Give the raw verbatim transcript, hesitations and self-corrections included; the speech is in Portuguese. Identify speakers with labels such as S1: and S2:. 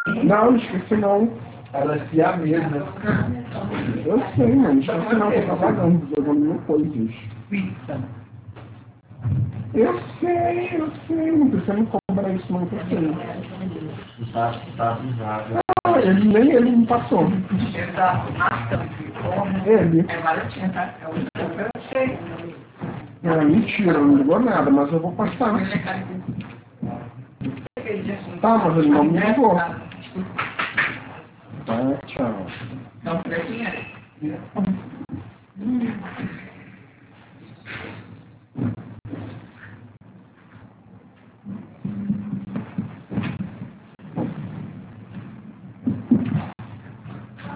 S1: Não, não esqueci não.
S2: Ela se a mesa.
S1: Eu sei, mano. Esqueci não, tô trabalhando, jogando mil coisas. Eu sei, eu sei. Não precisa me cobrar isso não, que eu sei.
S2: Tá, tá avisado.
S1: Ah, ele, nem ele me passou.
S3: Ele tá matando.
S1: Ele.
S3: É baratinho, tá? É o que eu sei.
S1: É, mentira, não ligou nada, mas eu vou passar.
S3: Ele é carinho.
S1: Tá, mas ele não me ligou. Tá, tchau.
S3: Não, pretinho é.